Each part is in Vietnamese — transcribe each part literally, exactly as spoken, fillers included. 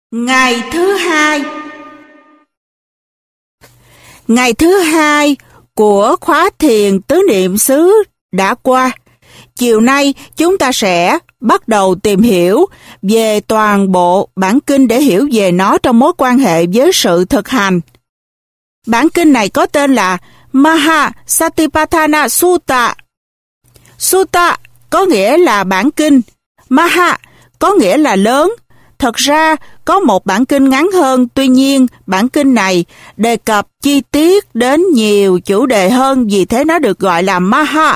Ngày thứ hai Ngày thứ hai của khóa thiền tứ niệm xứ đã qua. Chiều nay chúng ta sẽ bắt đầu tìm hiểu về toàn bộ bản kinh để hiểu về nó trong mối quan hệ với sự thực hành. Bản kinh này có tên là Maha Satipatthana Sutta. Sutta có nghĩa là bản kinh, Maha có nghĩa là lớn. Thật ra có một bản kinh ngắn hơn, tuy nhiên bản kinh này đề cập chi tiết đến nhiều chủ đề hơn, vì thế nó được gọi là Maha.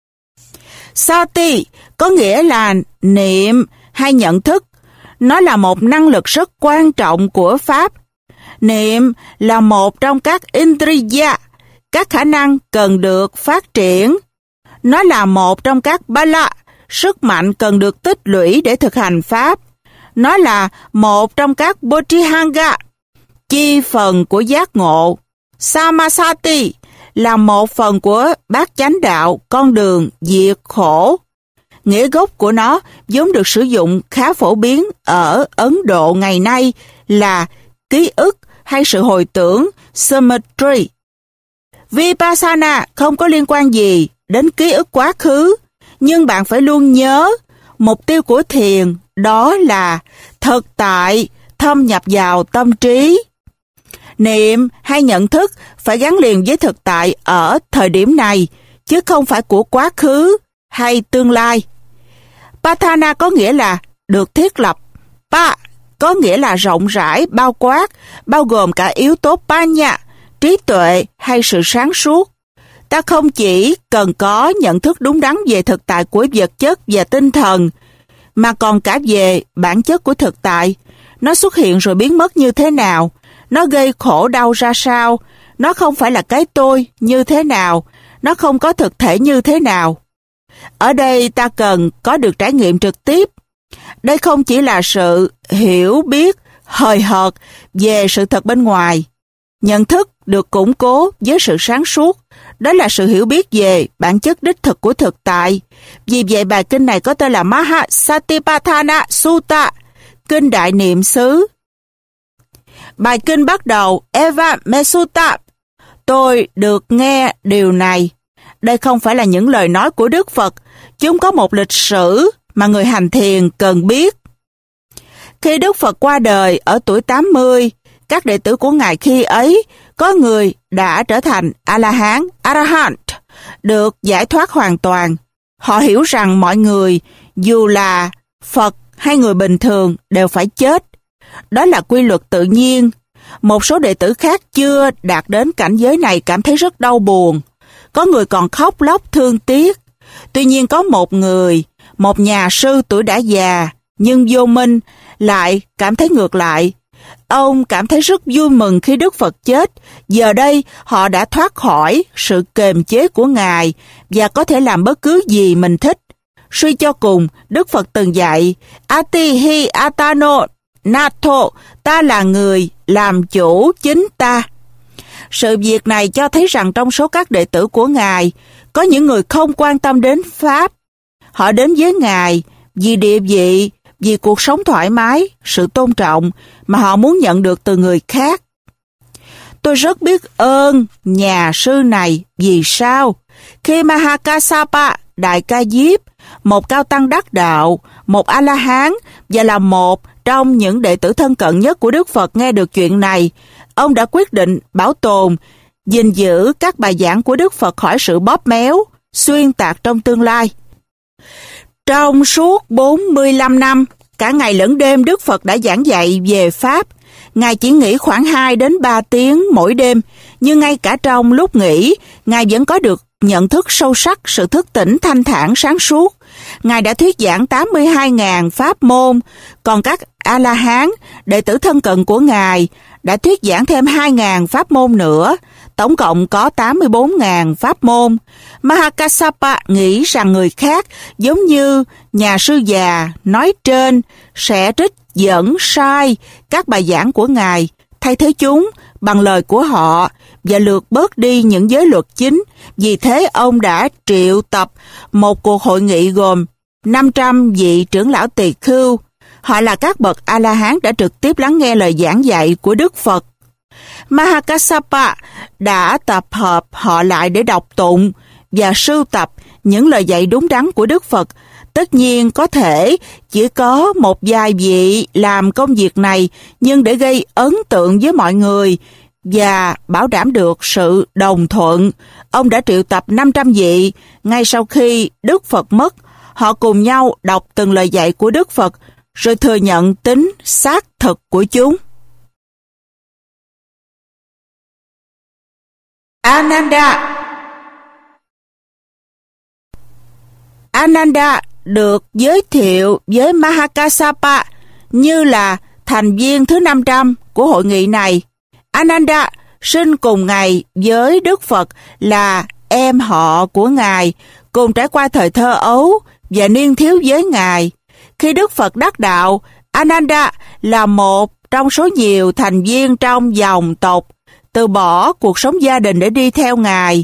Sati có nghĩa là niệm hay nhận thức. Nó là một năng lực rất quan trọng của Pháp. Niệm là một trong các Indriya, các khả năng cần được phát triển. Nó là một trong các Bala, sức mạnh cần được tích lũy để thực hành Pháp. Nó là một trong các Bodhihanga, chi phần của giác ngộ. Samasati là một phần của bát chánh đạo, con đường diệt khổ. Nghĩa gốc của nó vốn được sử dụng khá phổ biến ở Ấn Độ ngày nay là ký ức hay sự hồi tưởng, Samadhi. Vipassana không có liên quan gì đến ký ức quá khứ, nhưng bạn phải luôn nhớ mục tiêu của thiền đó là thực tại thâm nhập vào tâm trí. Niệm hay nhận thức phải gắn liền với thực tại ở thời điểm này, chứ không phải của quá khứ hay tương lai. Patthana có nghĩa là được thiết lập. Pa có nghĩa là rộng rãi, bao quát, bao gồm cả yếu tố Panya, trí tuệ hay sự sáng suốt. Ta không chỉ cần có nhận thức đúng đắn về thực tại của vật chất và tinh thần, mà còn cả về bản chất của thực tại. Nó xuất hiện rồi biến mất như thế nào? Nó gây khổ đau ra sao? Nó không phải là cái tôi như thế nào? Nó không có thực thể như thế nào? Ở đây ta cần có được trải nghiệm trực tiếp. Đây không chỉ là sự hiểu biết hời hợt về sự thật bên ngoài. Nhận thức được củng cố với sự sáng suốt. Đó là sự hiểu biết về bản chất đích thực của thực tại. Vì vậy bài kinh này có tên là Maha Satipatthana Sutta, kinh đại niệm xứ. Bài kinh bắt đầu Eva me sutta. Tôi được nghe điều này. Đây không phải là những lời nói của Đức Phật. Chúng có một lịch sử mà người hành thiền cần biết. Khi Đức Phật qua đời ở tuổi tám mươi, các đệ tử của Ngài khi ấy, có người đã trở thành A-la-hán, Arahant, được giải thoát hoàn toàn. Họ hiểu rằng mọi người, dù là Phật hay người bình thường, đều phải chết. Đó là quy luật tự nhiên. Một số đệ tử khác chưa đạt đến cảnh giới này cảm thấy rất đau buồn. Có người còn khóc lóc thương tiếc. Tuy nhiên có một người, một nhà sư tuổi đã già, nhưng vô minh, lại cảm thấy ngược lại. Ông cảm thấy rất vui mừng khi Đức Phật chết. Giờ đây họ đã thoát khỏi sự kềm chế của Ngài và có thể làm bất cứ gì mình thích. Suy cho cùng, Đức Phật từng dạy Ati hi atano nato, ta là người làm chủ chính ta. Sự việc này cho thấy rằng trong số các đệ tử của Ngài, có những người không quan tâm đến Pháp. Họ đến với Ngài vì địa vị, vì cuộc sống thoải mái, sự tôn trọng mà họ muốn nhận được từ người khác. Tôi rất biết ơn nhà sư này. Vì sao? Khi Mahakassapa, Đại Ca Diếp, một cao tăng đắc đạo, một A-la-hán và là một trong những đệ tử thân cận nhất của Đức Phật nghe được chuyện này, ông đã quyết định bảo tồn, gìn giữ các bài giảng của Đức Phật khỏi sự bóp méo, xuyên tạc trong tương lai. Trong suốt bốn mươi lăm năm, cả ngày lẫn đêm Đức Phật đã giảng dạy về Pháp. Ngài chỉ nghỉ khoảng hai đến ba tiếng mỗi đêm, nhưng ngay cả trong lúc nghỉ, Ngài vẫn có được nhận thức sâu sắc, sự thức tỉnh thanh thản sáng suốt. Ngài đã thuyết giảng tám mươi hai nghìn pháp môn, còn các A-la-hán, đệ tử thân cận của Ngài, đã thuyết giảng thêm hai nghìn pháp môn nữa. Tổng cộng có tám mươi bốn nghìn pháp môn. Mahakassapa nghĩ rằng người khác, giống như nhà sư già nói trên, sẽ trích dẫn sai các bài giảng của Ngài, thay thế chúng bằng lời của họ và lược bớt đi những giới luật chính. Vì thế ông đã triệu tập một cuộc hội nghị gồm năm trăm vị trưởng lão tỳ khưu. Họ là các bậc A-la-hán đã trực tiếp lắng nghe lời giảng dạy của Đức Phật. Mahakassapa đã tập hợp họ lại để đọc tụng và sưu tập những lời dạy đúng đắn của Đức Phật. Tất nhiên có thể chỉ có một vài vị làm công việc này, nhưng để gây ấn tượng với mọi người và bảo đảm được sự đồng thuận, ông đã triệu tập năm trăm vị. Ngay sau khi Đức Phật mất, họ cùng nhau đọc từng lời dạy của Đức Phật, rồi thừa nhận tính xác thực của chúng. Ananda Ananda được giới thiệu với Mahakassapa như là thành viên thứ năm trăm của hội nghị này. Ananda sinh cùng ngày với Đức Phật, là em họ của Ngài, cùng trải qua thời thơ ấu và niên thiếu với Ngài. Khi Đức Phật đắc đạo, Ananda là một trong số nhiều thành viên trong dòng tộc từ bỏ cuộc sống gia đình để đi theo Ngài.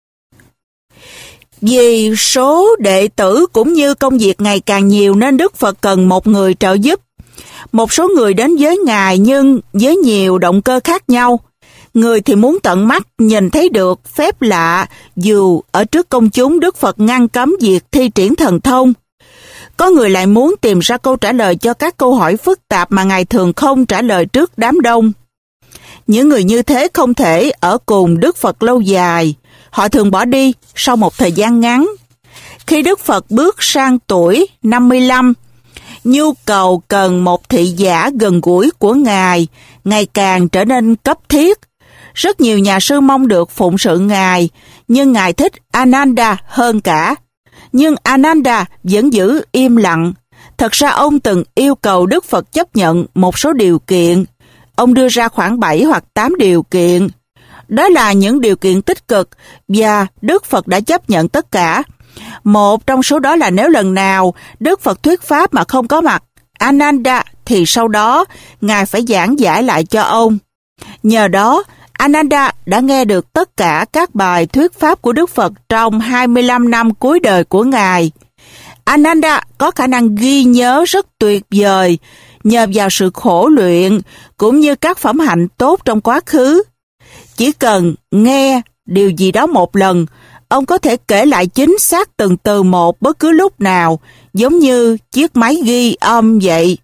Vì số đệ tử cũng như công việc ngày càng nhiều nên Đức Phật cần một người trợ giúp. Một số người đến với Ngài nhưng với nhiều động cơ khác nhau. Người thì muốn tận mắt nhìn thấy được phép lạ, dù ở trước công chúng Đức Phật ngăn cấm việc thi triển thần thông. Có người lại muốn tìm ra câu trả lời cho các câu hỏi phức tạp mà Ngài thường không trả lời trước đám đông. Những người như thế không thể ở cùng Đức Phật lâu dài. Họ thường bỏ đi sau một thời gian ngắn. Khi Đức Phật bước sang tuổi năm mươi lăm, nhu cầu cần một thị giả gần gũi của Ngài ngày càng trở nên cấp thiết. Rất nhiều nhà sư mong được phụng sự Ngài, nhưng Ngài thích Ananda hơn cả. Nhưng Ananda vẫn giữ im lặng. Thật ra ông từng yêu cầu Đức Phật chấp nhận một số điều kiện. Ông đưa ra khoảng bảy hoặc tám điều kiện. Đó là những điều kiện tích cực và Đức Phật đã chấp nhận tất cả. Một trong số đó là nếu lần nào Đức Phật thuyết pháp mà không có mặt Ananda thì sau đó Ngài phải giảng giải lại cho ông. Nhờ đó, Ananda đã nghe được tất cả các bài thuyết pháp của Đức Phật trong hai mươi lăm năm cuối đời của Ngài. Ananda có khả năng ghi nhớ rất tuyệt vời nhờ vào sự khổ luyện cũng như các phẩm hạnh tốt trong quá khứ. Chỉ cần nghe điều gì đó một lần, ông có thể kể lại chính xác từng từ một bất cứ lúc nào, giống như chiếc máy ghi âm vậy.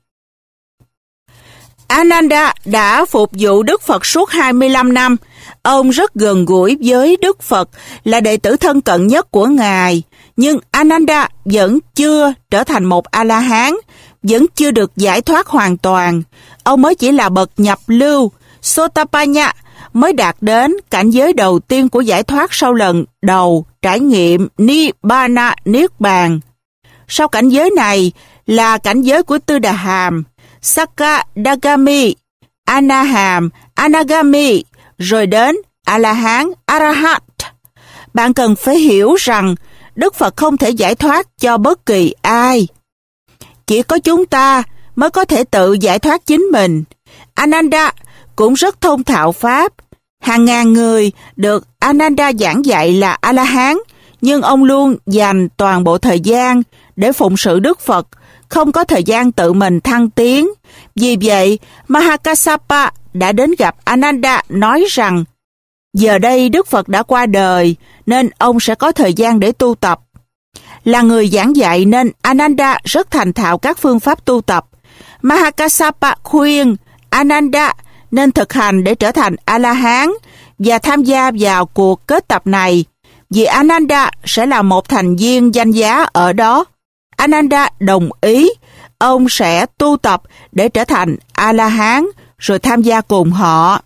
Ananda đã phục vụ Đức Phật suốt hai mươi lăm năm. Ông rất gần gũi với Đức Phật, là đệ tử thân cận nhất của Ngài. Nhưng Ananda vẫn chưa trở thành một A-la-hán, vẫn chưa được giải thoát hoàn toàn. Ông mới chỉ là bậc nhập lưu, Sotapanna, mới đạt đến cảnh giới đầu tiên của giải thoát sau lần đầu trải nghiệm Nibbana Niết Bàn. Sau cảnh giới này là cảnh giới của Tư Đà Hàm, Sakadagami, Anahàm, Anagami, rồi đến A-la-hán, Arahat. Bạn cần phải hiểu rằng Đức Phật không thể giải thoát cho bất kỳ ai. Chỉ có chúng ta mới có thể tự giải thoát chính mình. Ananda cũng rất thông thạo Pháp. Hàng ngàn người được Ananda giảng dạy là A-la-hán, nhưng ông luôn dành toàn bộ thời gian để phụng sự Đức Phật, không có thời gian tự mình thăng tiến. Vì vậy, Mahakassapa đã đến gặp Ananda nói rằng giờ đây Đức Phật đã qua đời nên ông sẽ có thời gian để tu tập. Là người giảng dạy nên Ananda rất thành thạo các phương pháp tu tập. Mahakassapa khuyên Ananda nên thực hành để trở thành A-la-hán và tham gia vào cuộc kết tập này, vì Ananda sẽ là một thành viên danh giá ở đó. Ananda đồng ý, ông sẽ tu tập để trở thành A-la-hán rồi tham gia cùng họ.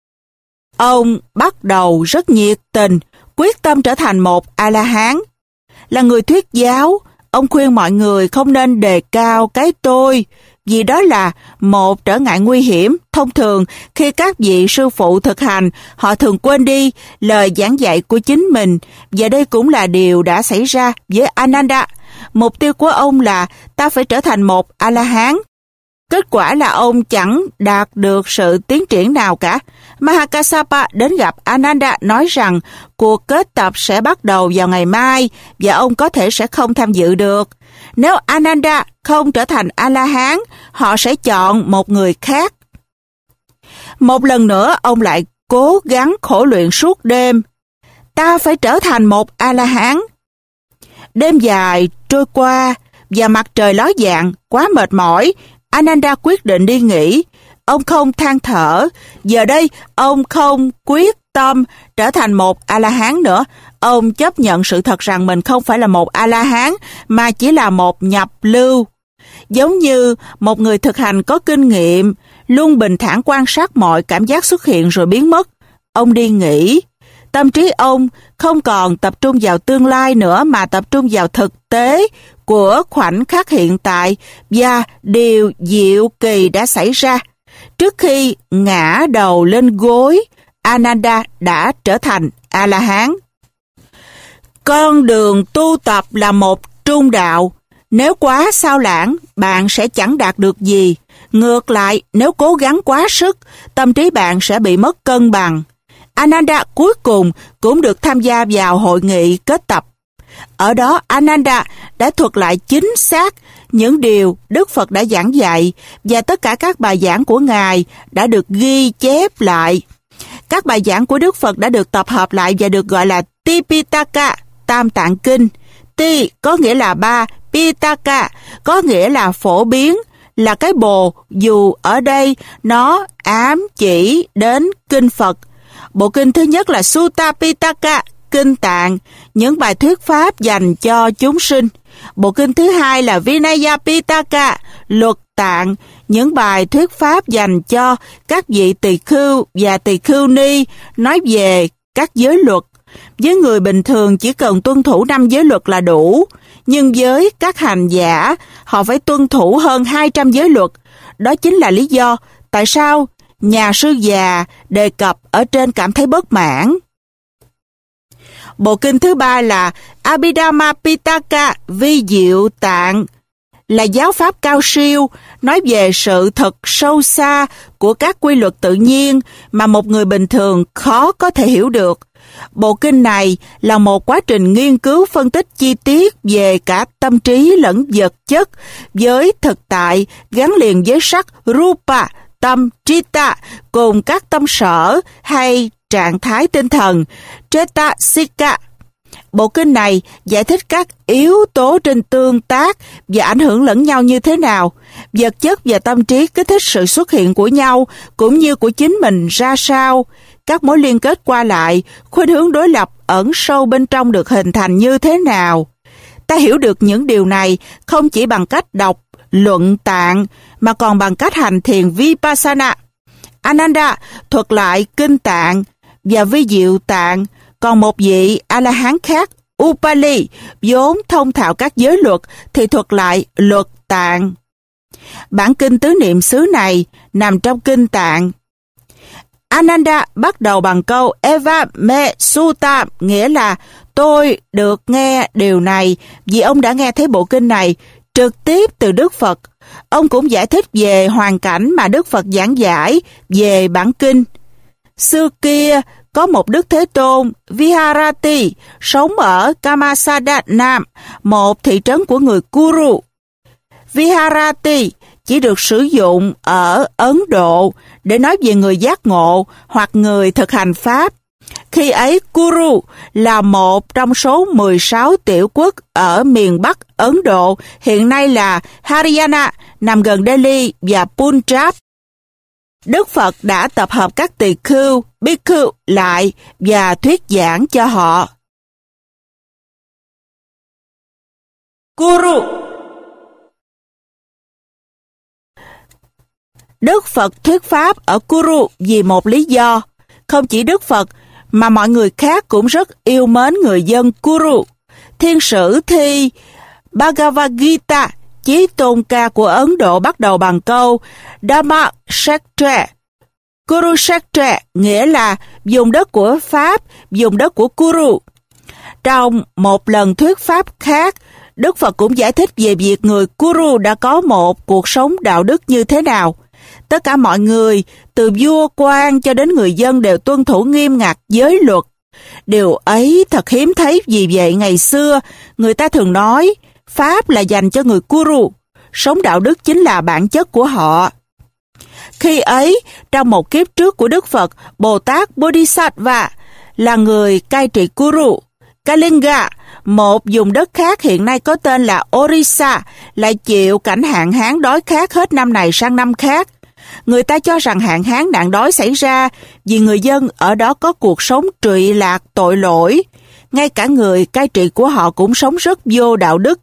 Ông bắt đầu rất nhiệt tình, quyết tâm trở thành một A-la-hán. Là người thuyết giáo, ông khuyên mọi người không nên đề cao cái tôi, vì đó là một trở ngại nguy hiểm. Thông thường, khi các vị sư phụ thực hành, họ thường quên đi lời giảng dạy của chính mình, và đây cũng là điều đã xảy ra với Ananda. Mục tiêu của ông là ta phải trở thành một A-la-hán. Kết quả là ông chẳng đạt được sự tiến triển nào cả. Mahakassapa đến gặp Ananda nói rằng cuộc kết tập sẽ bắt đầu vào ngày mai và ông có thể sẽ không tham dự được. Nếu Ananda không trở thành A-la-hán, họ sẽ chọn một người khác. Một lần nữa, ông lại cố gắng khổ luyện suốt đêm. Ta phải trở thành một A-la-hán. Đêm dài trôi qua và mặt trời ló dạng, quá mệt mỏi, Ananda quyết định đi nghỉ. Ông không than thở, giờ đây ông không quyết tâm trở thành một A-la-hán nữa. Ông chấp nhận sự thật rằng mình không phải là một A-la-hán mà chỉ là một nhập lưu. Giống như một người thực hành có kinh nghiệm, luôn bình thản quan sát mọi cảm giác xuất hiện rồi biến mất. Ông đi nghỉ. Tâm trí ông không còn tập trung vào tương lai nữa mà tập trung vào thực tế của khoảnh khắc hiện tại và điều diệu kỳ đã xảy ra. Trước khi ngã đầu lên gối, Ananda đã trở thành A-la-hán. Con đường tu tập là một trung đạo. Nếu quá sao lãng, bạn sẽ chẳng đạt được gì. Ngược lại, nếu cố gắng quá sức, tâm trí bạn sẽ bị mất cân bằng. Ananda cuối cùng cũng được tham gia vào hội nghị kết tập. Ở đó, Ananda đã thuật lại chính xác những điều Đức Phật đã giảng dạy và tất cả các bài giảng của Ngài đã được ghi chép lại. Các bài giảng của Đức Phật đã được tập hợp lại và được gọi là Tipitaka, Tam Tạng Kinh. Ti có nghĩa là ba, Pitaka có nghĩa là phổ biến, là cái bồ, dù ở đây nó ám chỉ đến kinh Phật. Bộ kinh thứ nhất là Sutta Pitaka, Kinh Tạng, những bài thuyết pháp dành cho chúng sinh. Bộ kinh thứ hai là Vinaya Pitaka, Luật Tạng, những bài thuyết pháp dành cho các vị tỳ khưu và tỳ khưu ni, nói về các giới luật. Với người bình thường chỉ cần tuân thủ năm giới luật là đủ, nhưng với các hành giả, họ phải tuân thủ hơn hai trăm giới luật. Đó chính là lý do tại sao nhà sư già đề cập ở trên cảm thấy bất mãn. Bộ kinh thứ ba là Abhidhamma Pitaka, Vi Diệu Tạng, là giáo pháp cao siêu, nói về sự thật sâu xa của các quy luật tự nhiên mà một người bình thường khó có thể hiểu được. Bộ kinh này là một quá trình nghiên cứu phân tích chi tiết về cả tâm trí lẫn vật chất với thực tại gắn liền với sắc Rupa, tâm Chitta cùng các tâm sở hay trạng thái tinh thần Cetasika. Bộ kinh này giải thích các yếu tố trên tương tác và ảnh hưởng lẫn nhau như thế nào, vật chất và tâm trí kích thích sự xuất hiện của nhau cũng như của chính mình ra sao, các mối liên kết qua lại, khuynh hướng đối lập ẩn sâu bên trong được hình thành như thế nào. Ta hiểu được những điều này không chỉ bằng cách đọc luận tạng mà còn bằng cách hành thiền Vipassana. Ananda thuật lại kinh tạng và vi diệu tạng, còn một vị A-la-hán khác, Upali, vốn thông thạo các giới luật, thì thuật lại luật tạng. Bản kinh tứ niệm xứ này nằm trong kinh tạng. Ananda bắt đầu bằng câu Eva me sutta, nghĩa là tôi được nghe điều này vì ông đã nghe thấy bộ kinh này trực tiếp từ Đức Phật. Ông cũng giải thích về hoàn cảnh mà Đức Phật giảng giải về bản kinh. Xưa kia, có một Đức Thế Tôn, Viharati, sống ở Kamasadhanam, một thị trấn của người Kuru. Viharati chỉ được sử dụng ở Ấn Độ để nói về người giác ngộ hoặc người thực hành Pháp. Khi ấy, Kuru là một trong số mười sáu tiểu quốc ở miền Bắc Ấn Độ, hiện nay là Haryana, nằm gần Delhi và Punjab. Đức Phật đã tập hợp các tỳ khưu, bhikkhu lại và thuyết giảng cho họ. Kuru. Đức Phật thuyết pháp ở Kuru vì một lý do. Không chỉ Đức Phật mà mọi người khác cũng rất yêu mến người dân Kuru. Thiên sử thi Bhagavad Gita, chí tôn ca của Ấn Độ, bắt đầu bằng câu Dhamma Kshetra. Kurukshetra nghĩa là vùng đất của Pháp, vùng đất của Kuru. Trong một lần thuyết pháp khác, Đức Phật cũng giải thích về việc người Kuru đã có một cuộc sống đạo đức như thế nào. Tất cả mọi người, từ vua quan cho đến người dân, đều tuân thủ nghiêm ngặt giới luật. Điều ấy thật hiếm thấy, vì vậy ngày xưa người ta thường nói Pháp là dành cho người Kuru. Sống đạo đức chính là bản chất của họ. Khi ấy, trong một kiếp trước của Đức Phật, Bồ Tát Bodhisattva là người cai trị Kuru. Kalinga, một vùng đất khác hiện nay có tên là Orissa, lại chịu cảnh hạn hán đói khát hết năm này sang năm khác. Người ta cho rằng hạn hán nạn đói xảy ra vì người dân ở đó có cuộc sống trụy lạc tội lỗi. Ngay cả người cai trị của họ cũng sống rất vô đạo đức.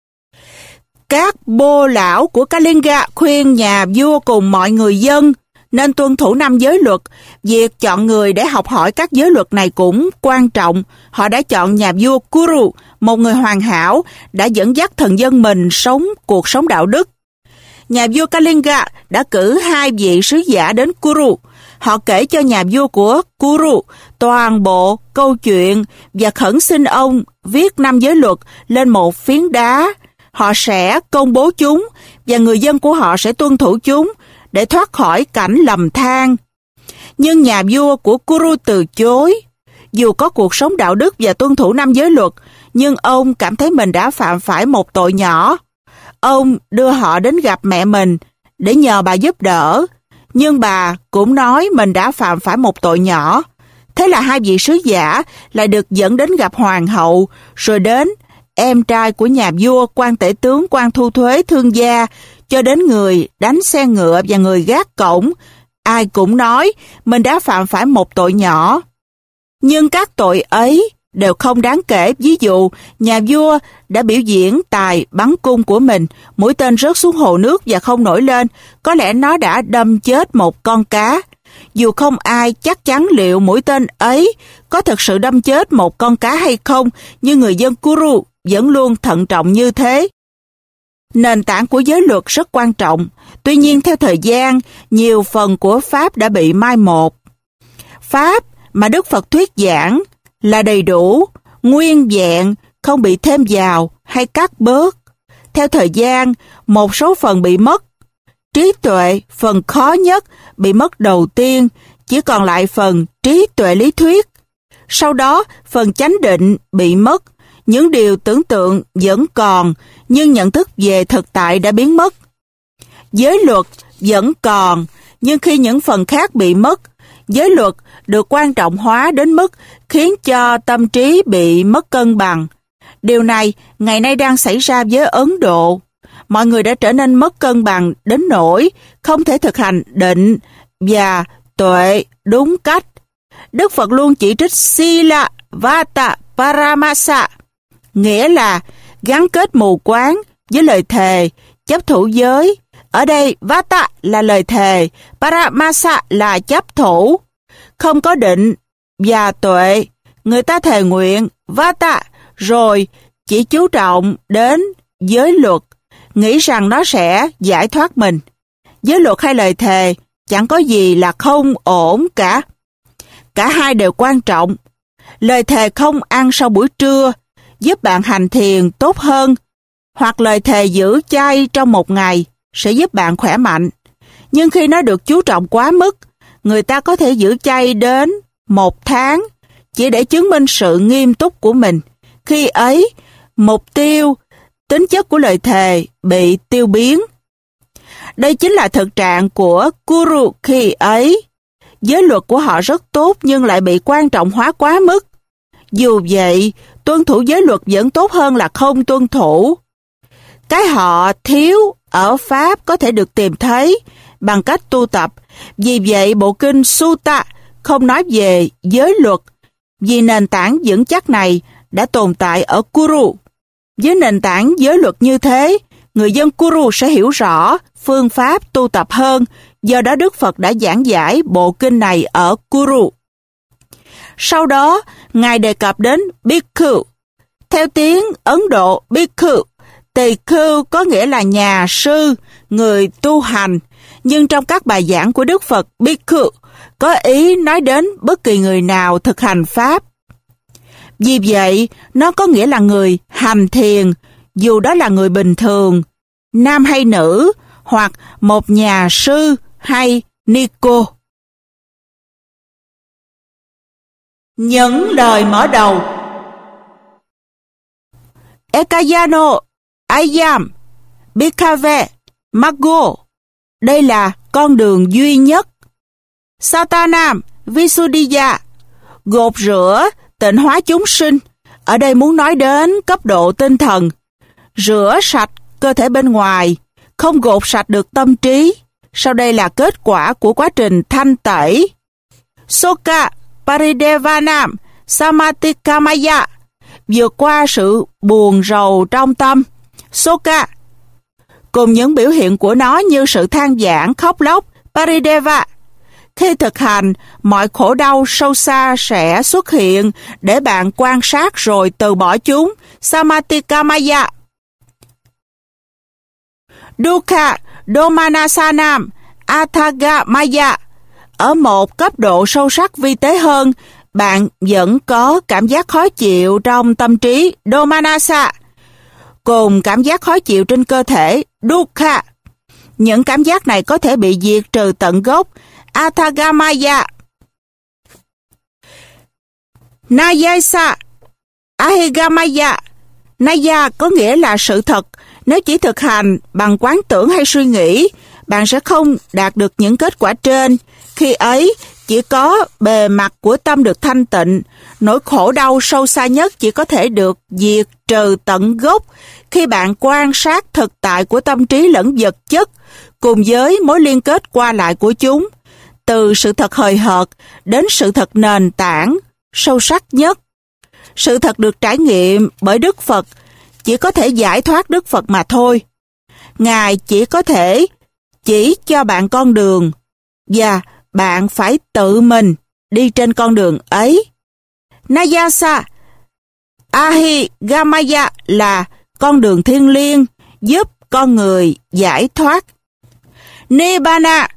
Các bô lão của Kalinga khuyên nhà vua cùng mọi người dân nên tuân thủ năm giới luật. Việc chọn người để học hỏi các giới luật này cũng quan trọng. Họ đã chọn nhà vua Kuru, một người hoàn hảo, đã dẫn dắt thần dân mình sống cuộc sống đạo đức. Nhà vua Kalinga đã cử hai vị sứ giả đến Kuru. Họ kể cho nhà vua của Kuru toàn bộ câu chuyện và khẩn xin ông viết năm giới luật lên một phiến đá. Họ sẽ công bố chúng và người dân của họ sẽ tuân thủ chúng để thoát khỏi cảnh lầm than. Nhưng nhà vua của Kuru từ chối. Dù có cuộc sống đạo đức và tuân thủ năm giới luật, nhưng ông cảm thấy mình đã phạm phải một tội nhỏ. Ông đưa họ đến gặp mẹ mình để nhờ bà giúp đỡ, nhưng bà cũng nói mình đã phạm phải một tội nhỏ. Thế là hai vị sứ giả lại được dẫn đến gặp hoàng hậu, rồi đến em trai của nhà vua, quan tể tướng, quan thu thuế, thương gia, cho đến người đánh xe ngựa và người gác cổng. Ai cũng nói mình đã phạm phải một tội nhỏ. Nhưng các tội ấy đều không đáng kể. Ví dụ, nhà vua đã biểu diễn tài bắn cung của mình, mũi tên rớt xuống hồ nước và không nổi lên. Có lẽ nó đã đâm chết một con cá. Dù không ai chắc chắn liệu mũi tên ấy có thực sự đâm chết một con cá hay không, nhưng người dân Kuru vẫn luôn thận trọng như thế. Nền tảng của giới luật rất quan trọng. Tuy nhiên, theo thời gian, nhiều phần của Pháp đã bị mai một. Pháp mà Đức Phật thuyết giảng là đầy đủ, nguyên vẹn, không bị thêm vào hay cắt bớt. Theo thời gian, một số phần bị mất. Trí tuệ, phần khó nhất, bị mất đầu tiên, chỉ còn lại phần trí tuệ lý thuyết. Sau đó, phần chánh định bị mất. Những điều tưởng tượng vẫn còn, nhưng nhận thức về thực tại đã biến mất. Giới luật vẫn còn, nhưng khi những phần khác bị mất, giới luật được quan trọng hóa đến mức khiến cho tâm trí bị mất cân bằng. Điều này ngày nay đang xảy ra với Ấn Độ. Mọi người đã trở nên mất cân bằng đến nỗi không thể thực hành định và tuệ đúng cách. Đức Phật luôn chỉ trích Sila Vata Paramasa, nghĩa là gắn kết mù quáng với lời thề, chấp thủ giới. Ở đây Vata là lời thề, Paramasa là chấp thủ. Không có định và tuệ, người ta thề nguyện Vata rồi chỉ chú trọng đến giới luật, nghĩ rằng nó sẽ giải thoát mình. Giới luật hay lời thề chẳng có gì là không ổn cả. Cả hai đều quan trọng. Lời thề không ăn sau buổi trưa giúp bạn hành thiền tốt hơn, hoặc lời thề giữ chay trong một ngày sẽ giúp bạn khỏe mạnh. Nhưng khi nó được chú trọng quá mức, người ta có thể giữ chay đến một tháng chỉ để chứng minh sự nghiêm túc của mình. Khi ấy, mục tiêu, tính chất của lời thề bị tiêu biến. Đây chính là thực trạng của Kuru khi ấy. Giới luật của họ rất tốt nhưng lại bị quan trọng hóa quá mức. Dù vậy, tuân thủ giới luật vẫn tốt hơn là không tuân thủ. Cái họ thiếu ở Pháp có thể được tìm thấy bằng cách tu tập. Vì vậy, bộ kinh Sutta không nói về giới luật, vì nền tảng vững chắc này đã tồn tại ở Kuru. Với nền tảng giới luật như thế, người dân Kuru sẽ hiểu rõ phương pháp tu tập hơn. Do đó Đức Phật đã giảng giải bộ kinh này ở Kuru. Sau đó, Ngài đề cập đến Bhikkhu. Theo tiếng Ấn Độ, Bhikkhu, tỳ khưu có nghĩa là nhà sư, người tu hành. Nhưng trong các bài giảng của Đức Phật, Bhikkhu có ý nói đến bất kỳ người nào thực hành Pháp. Vì vậy, nó có nghĩa là người hành thiền, dù đó là người bình thường, nam hay nữ, hoặc một nhà sư hay ni cô. Những lời mở đầu. Ekayano Ayam, Bhikkhave, Maggo. Đây là con đường duy nhất. Satanam, Visuddhiya, gột rửa, tịnh hóa chúng sinh. Ở đây muốn nói đến cấp độ tinh thần. Rửa sạch cơ thể bên ngoài, không gột sạch được tâm trí. Sau đây là kết quả của quá trình thanh tẩy. Soka, Paridevanam, Samatikamaya, vượt qua sự buồn rầu trong tâm. Soka, cùng những biểu hiện của nó như sự than vãn, khóc lóc. Parideva, khi thực hành, mọi khổ đau sâu xa sẽ xuất hiện để bạn quan sát rồi từ bỏ chúng. Samatikamaya. Dukkha, Domanasanam, Athagamaya. Ở một cấp độ sâu sắc vi tế hơn, bạn vẫn có cảm giác khó chịu trong tâm trí. Domanasa. Cùng cảm giác khó chịu trên cơ thể. Dukkha. Những cảm giác này có thể bị diệt trừ tận gốc. Athagamaya. Nayasa, Ahigamaya. Naya có nghĩa là sự thật. Nếu chỉ thực hành bằng quán tưởng hay suy nghĩ, bạn sẽ không đạt được những kết quả trên. Khi ấy, chỉ có bề mặt của tâm được thanh tịnh. Nỗi khổ đau sâu xa nhất chỉ có thể được diệt trừ tận gốc khi bạn quan sát thực tại của tâm trí lẫn vật chất, cùng với mối liên kết qua lại của chúng, từ sự thật hời hợt đến sự thật nền tảng, sâu sắc nhất. Sự thật được trải nghiệm bởi Đức Phật chỉ có thể giải thoát Đức Phật mà thôi. Ngài chỉ có thể chỉ cho bạn con đường, và bạn phải tự mình đi trên con đường ấy. Nayasa, Ahigamaya là con đường thiêng liêng giúp con người giải thoát. Nibbana,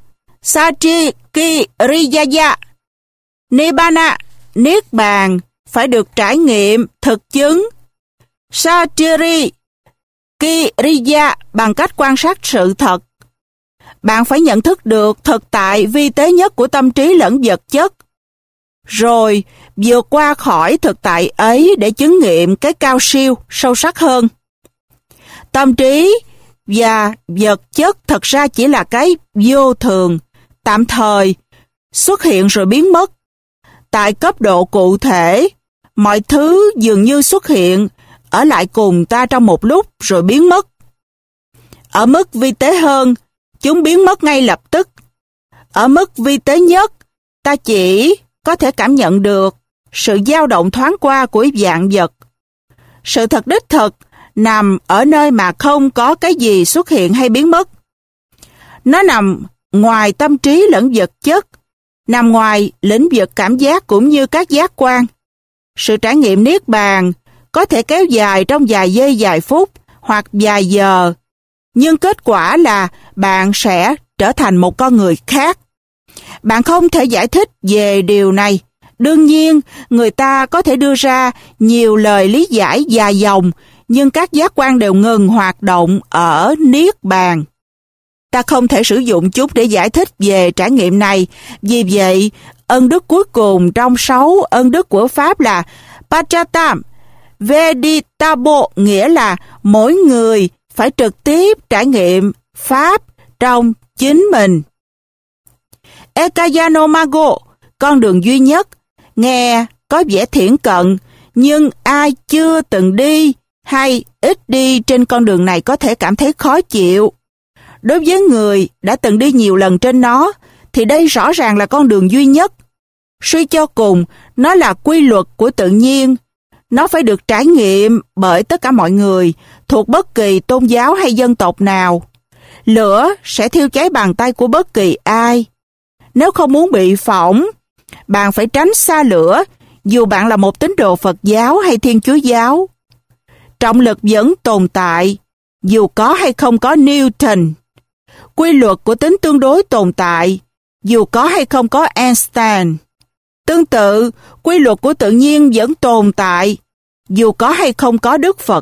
Satikiriyaya. Nibbana, niết bàn, phải được trải nghiệm, thực chứng. Satiri, Kiriya, bằng cách quan sát sự thật. Bạn phải nhận thức được thực tại vi tế nhất của tâm trí lẫn vật chất, rồi vượt qua khỏi thực tại ấy để chứng nghiệm cái cao siêu, sâu sắc hơn. Tâm trí và vật chất thật ra chỉ là cái vô thường, tạm thời, xuất hiện rồi biến mất. Tại cấp độ cụ thể, mọi thứ dường như xuất hiện, ở lại cùng ta trong một lúc rồi biến mất. Ở mức vi tế hơn, chúng biến mất ngay lập tức. Ở mức vi tế nhất, ta chỉ có thể cảm nhận được sự dao động thoáng qua của vạn vật. Sự thật đích thực nằm ở nơi mà không có cái gì xuất hiện hay biến mất. Nó nằm ngoài tâm trí lẫn vật chất, nằm ngoài lĩnh vực cảm giác cũng như các giác quan. Sự trải nghiệm niết bàn có thể kéo dài trong vài giây vài phút hoặc vài giờ, nhưng kết quả là bạn sẽ trở thành một con người khác. Bạn không thể giải thích về điều này. Đương nhiên, người ta có thể đưa ra nhiều lời lý giải dài dòng, nhưng các giác quan đều ngừng hoạt động ở niết bàn. Ta không thể sử dụng chúng để giải thích về trải nghiệm này. Vì vậy, ân đức cuối cùng trong sáu ân đức của Pháp là Pachatam Veditabo, nghĩa là mỗi người phải trực tiếp trải nghiệm Pháp trong chính mình. Ekayanomago, con đường duy nhất, nghe có vẻ thiển cận, nhưng ai chưa từng đi hay ít đi trên con đường này có thể cảm thấy khó chịu. Đối với người đã từng đi nhiều lần trên nó, thì đây rõ ràng là con đường duy nhất. Suy cho cùng, nó là quy luật của tự nhiên. Nó phải được trải nghiệm bởi tất cả mọi người, thuộc bất kỳ tôn giáo hay dân tộc nào. Lửa sẽ thiêu cháy bàn tay của bất kỳ ai. Nếu không muốn bị phỏng, bạn phải tránh xa lửa, dù bạn là một tín đồ Phật giáo hay Thiên Chúa giáo. Trọng lực vẫn tồn tại, dù có hay không có Newton. Quy luật của tính tương đối tồn tại, dù có hay không có Einstein. Tương tự, quy luật của tự nhiên vẫn tồn tại, dù có hay không có Đức Phật.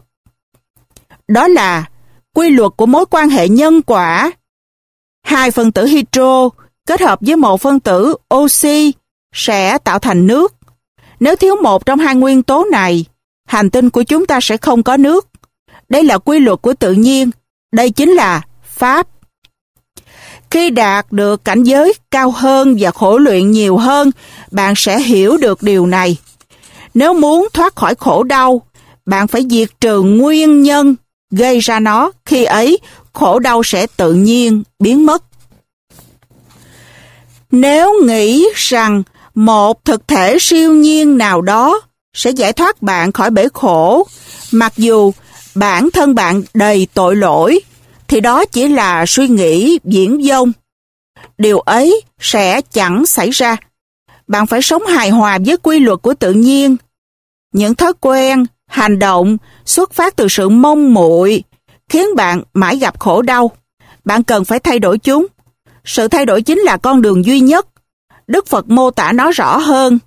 Đó là quy luật của mối quan hệ nhân quả. Hai phân tử hydro kết hợp với một phân tử oxy sẽ tạo thành nước. Nếu thiếu một trong hai nguyên tố này, hành tinh của chúng ta sẽ không có nước. Đây là quy luật của tự nhiên. Đây chính là Pháp. Khi đạt được cảnh giới cao hơn và khổ luyện nhiều hơn, bạn sẽ hiểu được điều này. Nếu muốn thoát khỏi khổ đau, bạn phải diệt trừ nguyên nhân gây ra nó. Khi ấy, khổ đau sẽ tự nhiên biến mất. Nếu nghĩ rằng một thực thể siêu nhiên nào đó sẽ giải thoát bạn khỏi bể khổ, mặc dù bản thân bạn đầy tội lỗi, thì đó chỉ là suy nghĩ viển vông. Điều ấy sẽ chẳng xảy ra. Bạn phải sống hài hòa với quy luật của tự nhiên. Những thói quen, hành động xuất phát từ sự mong muội khiến bạn mãi gặp khổ đau. Bạn cần phải thay đổi chúng. Sự thay đổi chính là con đường duy nhất. Đức Phật mô tả nó rõ hơn.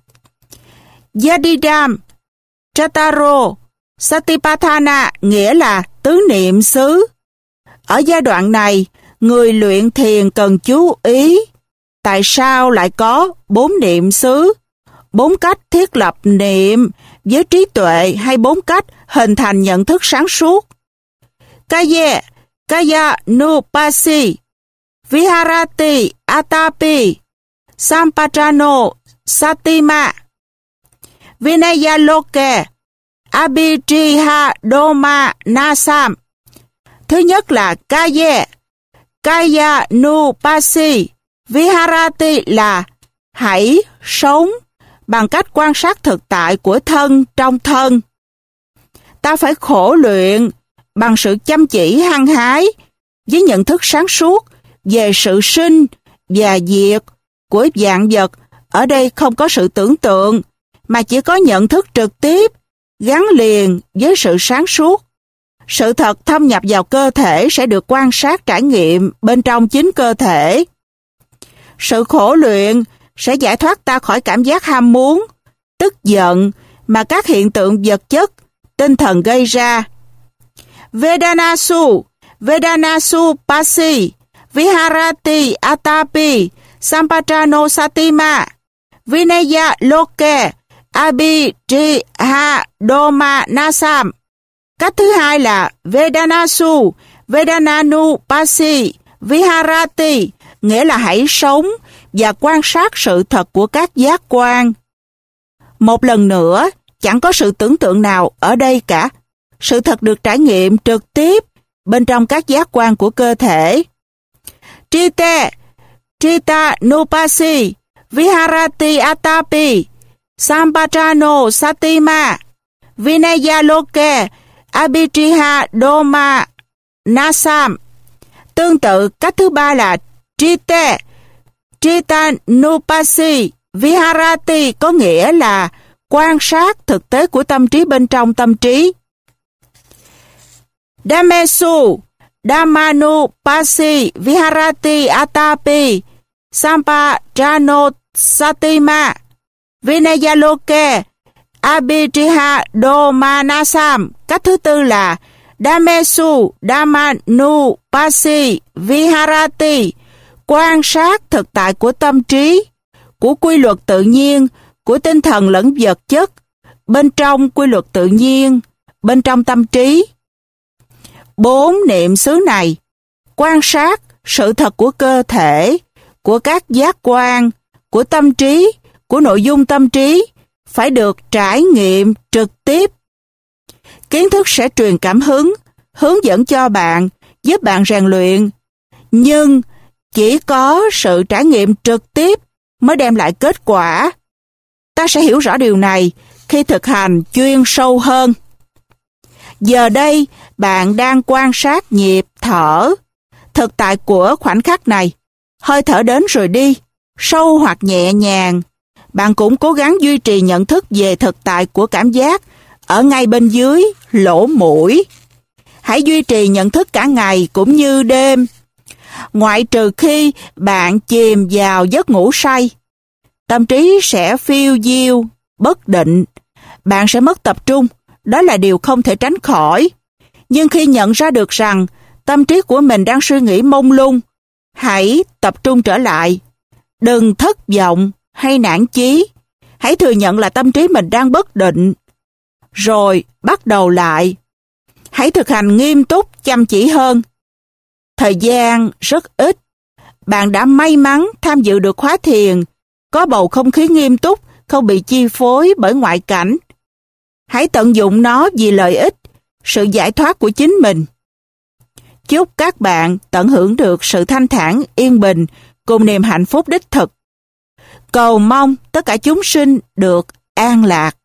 Yadidam Chataro Satipatthana nghĩa là tứ niệm xứ. Ở giai đoạn này, người luyện thiền cần chú ý tại sao lại có bốn niệm xứ, bốn cách thiết lập niệm với trí tuệ hay bốn cách hình thành nhận thức sáng suốt. Kaya, Kaya Nupasi, Viharati Atapi, Sampajano Satima, Vinaya Loke, Abhijiha Doma Nasam. Thứ nhất là Kaya, Kaya Nupasi, Viharati là hãy sống bằng cách quan sát thực tại của thân trong thân. Ta phải khổ luyện bằng sự chăm chỉ hăng hái với nhận thức sáng suốt về sự sinh và diệt của vạn vật. Ở đây không có sự tưởng tượng, mà chỉ có nhận thức trực tiếp gắn liền với sự sáng suốt. Sự thật thâm nhập vào cơ thể sẽ được quan sát trải nghiệm bên trong chính cơ thể. Sự khổ luyện sẽ giải thoát ta khỏi cảm giác ham muốn, tức giận mà các hiện tượng vật chất, tinh thần gây ra. Vedanasu, Vedanasu Pasi, Viharati Atapi, Sampajano Satima, Vinaya Loke, Abhijiha Doma Nasam. Cách thứ hai là Vedanasu, Vedananu Pasi, Viharati, nghĩa là hãy sống và quan sát sự thật của các giác quan. Một lần nữa, chẳng có sự tưởng tượng nào ở đây cả. Sự thật được trải nghiệm trực tiếp bên trong các giác quan của cơ thể. Trite, Trita Nupasi, Viharati Atapi, Sampajano Satima, Vinaya Loke, Abhijiha Doma Nasam. Tương tự, cách thứ ba là Trite, Trita Nupasi, Viharati có nghĩa là quan sát thực tế của tâm trí bên trong tâm trí. Dhamesu, Dhammanu Pasi, Viharati Atapi, Sampajano Satima, Vinaya Loke, Abhijiha Doma Nasam. Cách thứ tư là Dhamesu, Dhammanu Pasi, Viharati, quan sát thực tại của tâm trí, của quy luật tự nhiên, của tinh thần lẫn vật chất, bên trong quy luật tự nhiên, bên trong tâm trí. Bốn niệm xứ này, quan sát sự thật của cơ thể, của các giác quan, của tâm trí, của nội dung tâm trí, phải được trải nghiệm trực tiếp. Kiến thức sẽ truyền cảm hứng, hướng dẫn cho bạn, giúp bạn rèn luyện, nhưng chỉ có sự trải nghiệm trực tiếp mới đem lại kết quả. Ta sẽ hiểu rõ điều này khi thực hành chuyên sâu hơn. Giờ đây, bạn đang quan sát nhịp thở, thực tại của khoảnh khắc này. Hơi thở đến rồi đi, sâu hoặc nhẹ nhàng. Bạn cũng cố gắng duy trì nhận thức về thực tại của cảm giác ở ngay bên dưới lỗ mũi. Hãy duy trì nhận thức cả ngày cũng như đêm, ngoại trừ khi bạn chìm vào giấc ngủ say. Tâm trí sẽ phiêu diêu, bất định. Bạn sẽ mất tập trung, đó là điều không thể tránh khỏi. Nhưng khi nhận ra được rằng tâm trí của mình đang suy nghĩ mông lung, hãy tập trung trở lại. Đừng thất vọng hay nản chí. Hãy thừa nhận là tâm trí mình đang bất định, rồi bắt đầu lại. Hãy Hãy thực hành nghiêm túc, chăm chỉ hơn. Thời gian rất ít. Bạn đã may mắn tham dự được khóa thiền, có bầu không khí nghiêm túc, không bị chi phối bởi ngoại cảnh. Hãy tận dụng nó vì lợi ích, sự giải thoát của chính mình. Chúc các bạn tận hưởng được sự thanh thản, yên bình cùng niềm hạnh phúc đích thực. Cầu mong tất cả chúng sinh được an lạc.